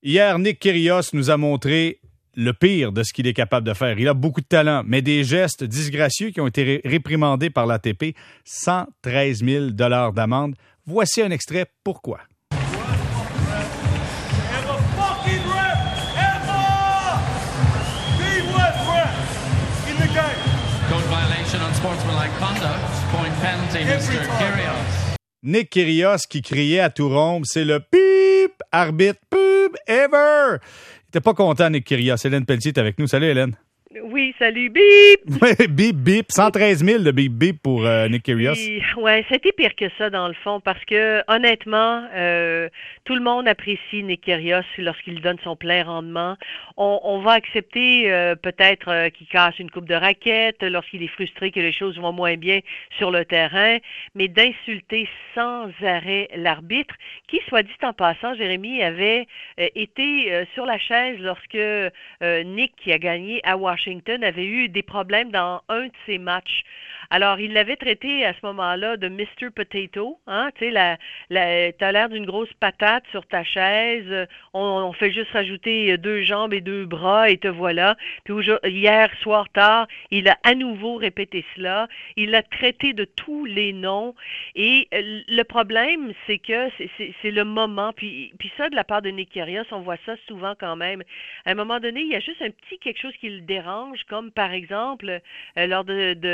Hier, Nick Kyrgios nous a montré le pire de ce qu'il est capable de faire. Il a beaucoup de talent, mais des gestes disgracieux qui ont été réprimandés par l'ATP. 113 000 $ d'amende. Voici un extrait. Pourquoi? Nick Kyrgios qui criait à tout rompre, c'est le pip, arbitre, pip, ever. Il était pas content, Nick Kyrgios. Hélène Pelletier est avec nous. Salut, Hélène. Oui, salut, bip! Bip, bip. 113 000 de bip, bip pour Nick Kyrgios. Ouais, c'était pire que ça, dans le fond, parce que, honnêtement, tout le monde apprécie Nick Kyrgios lorsqu'il donne son plein rendement. On va accepter peut-être qu'il casse une coupe de raquette, lorsqu'il est frustré que les choses vont moins bien sur le terrain, mais d'insulter sans arrêt l'arbitre, qui, soit dit en passant, Jérémy, avait été sur la chaise lorsque Nick, qui a gagné à Washington, avait eu des problèmes dans un de ses matchs. Alors, il l'avait traité à ce moment-là de Mr. Potato, hein, tu sais, t'as l'air d'une grosse patate sur ta chaise, on fait juste rajouter 2 jambes et 2 bras et te voilà. Puis hier soir tard, il a à nouveau répété cela, il l'a traité de tous les noms, et le problème, c'est que c'est le moment, puis ça, de la part de Nick Kyrgios, on voit ça souvent quand même. À un moment donné, il y a juste un petit quelque chose qui le dérange, comme par exemple, lors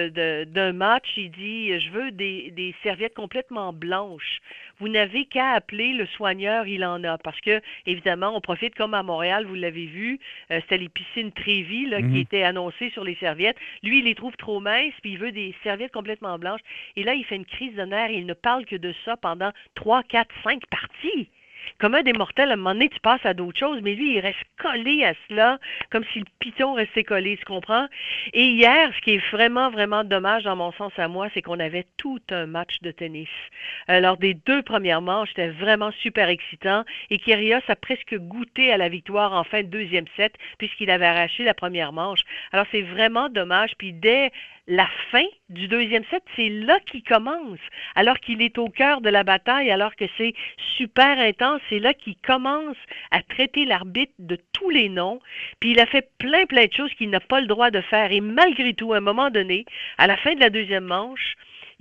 d'un match, il dit « Je veux des serviettes complètement blanches. Vous n'avez qu'à appeler le soigneur, il en a. » Parce que, évidemment, on profite comme à Montréal, vous l'avez vu, c'était les piscines Trévi là, qui étaient annoncées sur les serviettes. Lui, il les trouve trop minces, puis il veut des serviettes complètement blanches. Et là, il fait une crise de nerfs et il ne parle que de ça pendant 3, 4, 5 parties. Comme un des mortels, à un moment donné, tu passes à d'autres choses, mais lui, il reste collé à cela, comme si le piton restait collé, tu comprends? Et hier, ce qui est vraiment, vraiment dommage, dans mon sens à moi, c'est qu'on avait tout un match de tennis. Lors des 2 premières manches, c'était vraiment super excitant, et Kyrgios a presque goûté à la victoire en fin de 2e set, puisqu'il avait arraché la première manche. Alors, c'est vraiment dommage, puis dès la fin du 2e set, c'est là qu'il commence, alors qu'il est au cœur de la bataille, alors que c'est super intense, c'est là qu'il commence à traiter l'arbitre de tous les noms, puis il a fait plein de choses qu'il n'a pas le droit de faire, et malgré tout, à un moment donné, à la fin de la 2e manche,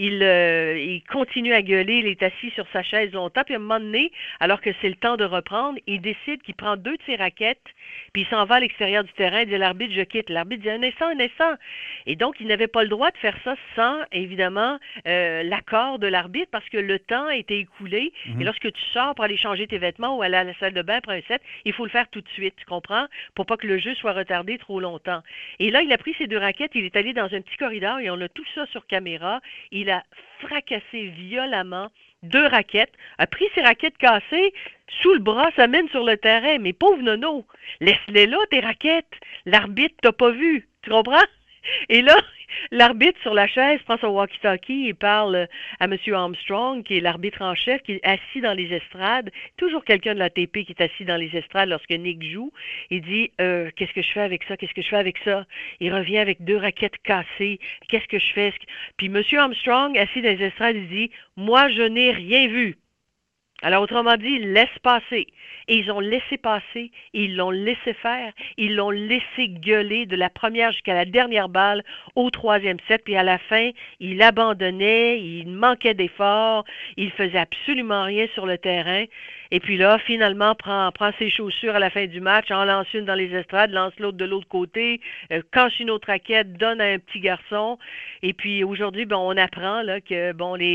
il continue à gueuler, il est assis sur sa chaise longtemps, puis à un moment donné, alors que c'est le temps de reprendre, il décide qu'il prend 2 de ses raquettes, puis il s'en va à l'extérieur du terrain, il dit à l'arbitre, je quitte. L'arbitre dit un instant. Et donc, il n'avait pas le droit de faire ça sans, évidemment, l'accord de l'arbitre, parce que le temps était écoulé, et lorsque tu sors pour aller changer tes vêtements ou aller à la salle de bain pour un set, il faut le faire tout de suite, tu comprends? Pour pas que le jeu soit retardé trop longtemps. Et là, il a pris ses 2 raquettes, il est allé dans un petit corridor, et on a tout ça sur caméra, il a fracassé violemment 2 raquettes, a pris ses raquettes cassées, sous le bras, s'amène sur le terrain. Mais pauvre nono, laisse-les là, tes raquettes. L'arbitre t'a pas vu, tu comprends? Et là, l'arbitre sur la chaise prend son walkie-talkie et parle à M. Armstrong, qui est l'arbitre en chef, qui est assis dans les estrades. Toujours quelqu'un de l'ATP qui est assis dans les estrades lorsque Nick joue. Il dit qu'est-ce que je fais avec ça? Qu'est-ce que je fais avec ça? Il revient avec 2 raquettes cassées. Qu'est-ce que je fais? Puis M. Armstrong, assis dans les estrades, il dit moi, je n'ai rien vu. Alors, autrement dit, laisse passer. Et ils ont laissé passer, ils l'ont laissé faire, ils l'ont laissé gueuler de la première jusqu'à la dernière balle au 3e set, puis à la fin, il abandonnait, il manquait d'efforts, il faisait absolument rien sur le terrain. Et puis là, finalement, prend ses chaussures à la fin du match, en lance une dans les estrades, lance l'autre de l'autre côté, cache une autre raquette, donne à un petit garçon. Et puis aujourd'hui, on apprend là que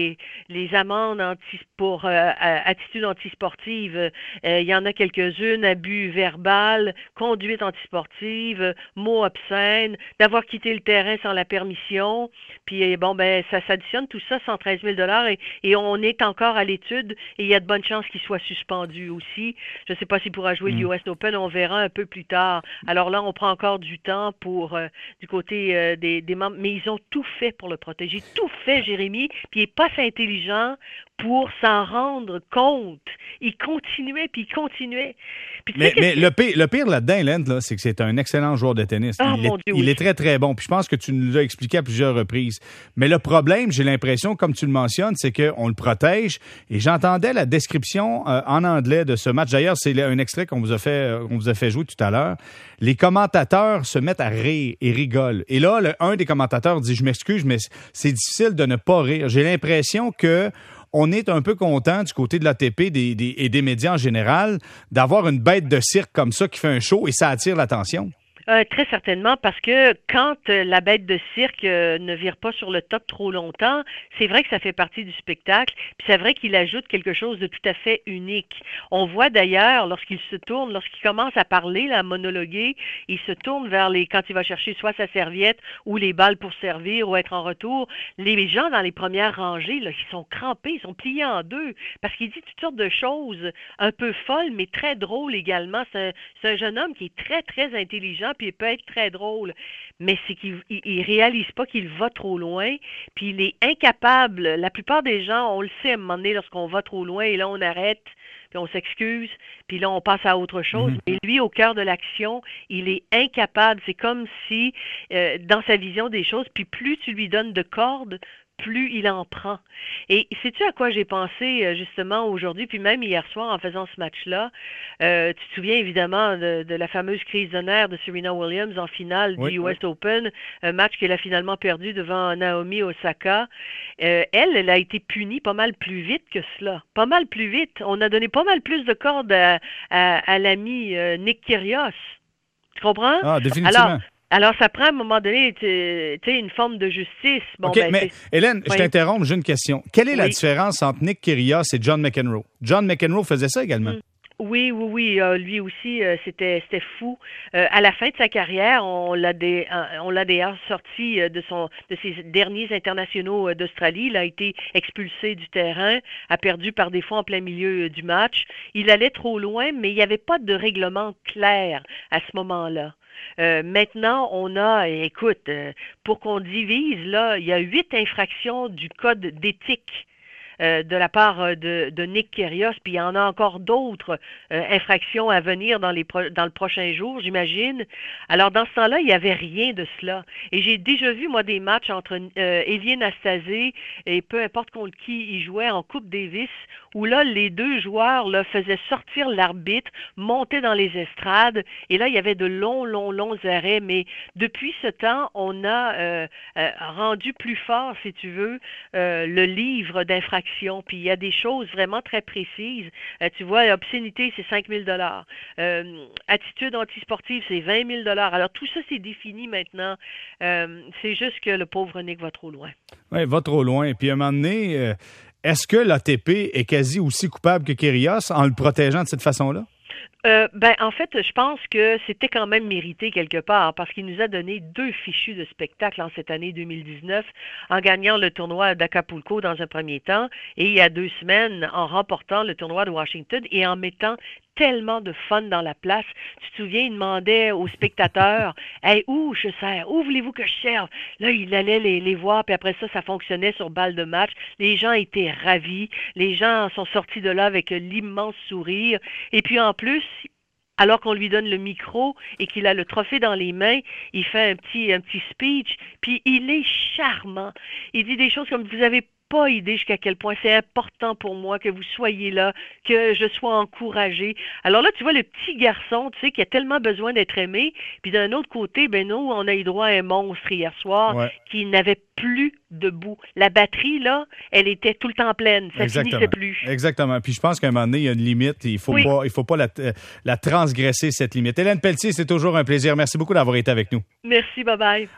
les amendes pour attitude antisportive, il y en a quelques-unes, abus verbal, conduite antisportive, mots obscènes, d'avoir quitté le terrain sans la permission. Puis ça s'additionne tout ça, 113 000 $ et on est encore à l'étude et il y a de bonnes chances qu'il soit suspendu aussi. Je ne sais pas s'il pourra jouer l'US Open, on verra un peu plus tard. Alors là, on prend encore du temps pour du côté des membres, mais ils ont tout fait pour le protéger, tout fait, Jérémy, puis il n'est pas assez intelligent pour s'en rendre compte. Il continuait, puis il continuait. Puis, mais le pire là-dedans, Hélène, là, c'est que c'est un excellent joueur de tennis. Il est très, très bon. Puis je pense que tu nous l'as expliqué à plusieurs reprises. Mais le problème, j'ai l'impression, comme tu le mentionnes, c'est qu'on le protège. Et j'entendais la description en anglais de ce match. D'ailleurs, c'est un extrait qu'on vous a fait jouer tout à l'heure. Les commentateurs se mettent à rire et rigolent. Et là, un des commentateurs dit « Je m'excuse, mais c'est difficile de ne pas rire. » J'ai l'impression que on est un peu content du côté de l'ATP et des médias en général d'avoir une bête de cirque comme ça qui fait un show et ça attire l'attention. Très certainement, parce que quand la bête de cirque ne vire pas sur le top trop longtemps, c'est vrai que ça fait partie du spectacle, puis c'est vrai qu'il ajoute quelque chose de tout à fait unique. On voit d'ailleurs, lorsqu'il commence à parler, à monologuer, il se tourne vers quand il va chercher soit sa serviette ou les balles pour servir ou être en retour. Les gens dans les premières rangées, là, ils sont crampés, ils sont pliés en deux, parce qu'il dit toutes sortes de choses un peu folles, mais très drôles également. C'est un jeune homme qui est très, très intelligent, puis il peut être très drôle, mais c'est qu'il réalise pas qu'il va trop loin, puis il est incapable. La plupart des gens, on le sait à un moment donné lorsqu'on va trop loin, et là on arrête, puis on s'excuse, puis là on passe à autre chose. Mais lui, au cœur de l'action, il est incapable. C'est comme si, dans sa vision des choses, puis plus tu lui donnes de cordes, plus il en prend. Et sais-tu à quoi j'ai pensé justement aujourd'hui, puis même hier soir en faisant ce match-là? Tu te souviens évidemment de la fameuse crise de nerfs de Serena Williams en finale du US Open, un match qu'elle a finalement perdu devant Naomi Osaka. Elle a été punie pas mal plus vite que cela. Pas mal plus vite. On a donné pas mal plus de cordes à l'ami Nick Kyrgios. Tu comprends? Ah, définitivement. Alors, ça prend à un moment donné une forme de justice. Bon, OK, mais Hélène, je t'interromps, j'ai une question. Quelle est la différence entre Nick Kyrgios et John McEnroe? John McEnroe faisait ça également. Oui. Lui aussi, c'était fou. À la fin de sa carrière, on l'a d'ailleurs sorti de ses derniers internationaux d'Australie. Il a été expulsé du terrain, a perdu par défaut en plein milieu du match. Il allait trop loin, mais il n'y avait pas de règlement clair à ce moment-là. Maintenant, on a, écoute, pour qu'on divise, là, il y a 8 infractions du code d'éthique de la part de Nick Kyrgios, puis il y en a encore d'autres infractions à venir dans le prochain jour, j'imagine. Alors, dans ce temps-là, il n'y avait rien de cela. Et j'ai déjà vu, moi, des matchs entre Elie Nastase et peu importe contre qui il jouait en Coupe Davis, où là, les deux joueurs là, faisaient sortir l'arbitre, montaient dans les estrades, et là, il y avait de longs arrêts. Mais depuis ce temps, on a rendu plus fort, si tu veux, le livre d'infractions. Puis il y a des choses vraiment très précises. Tu vois, obscénité, c'est 5 000 attitude antisportive, c'est 20 000 Alors tout ça, c'est défini maintenant. C'est juste que le pauvre Nick va trop loin. Oui, il va trop loin. Puis à un moment donné, est-ce que l'ATP est quasi aussi coupable que Kyrgios en le protégeant de cette façon-là? En fait, je pense que c'était quand même mérité quelque part parce qu'il nous a donné 2 fichus de spectacle en cette année 2019 en gagnant le tournoi d'Acapulco dans un premier temps et il y a 2 semaines en remportant le tournoi de Washington et en mettant tellement de fun dans la place. Tu te souviens, il demandait aux spectateurs « Hey, où je sers? Où voulez-vous que je serve? » Là, il allait les voir, puis après ça fonctionnait sur balle de match. Les gens étaient ravis. Les gens sont sortis de là avec l'immense sourire. Et puis en plus, alors qu'on lui donne le micro et qu'il a le trophée dans les mains, il fait un petit speech, puis il est charmant. Il dit des choses comme « Vous avez pas idée jusqu'à quel point c'est important pour moi que vous soyez là, que je sois encouragé. » Alors là, tu vois, le petit garçon, tu sais, qui a tellement besoin d'être aimé, puis d'un autre côté, nous, on a eu droit à un monstre hier soir qui n'avait plus debout. La batterie, là, elle était tout le temps pleine. Ça finissait plus. Exactement. Puis je pense qu'à un moment donné, il y a une limite. Il faut pas la transgresser, cette limite. Hélène Pelletier, c'est toujours un plaisir. Merci beaucoup d'avoir été avec nous. Merci, bye-bye.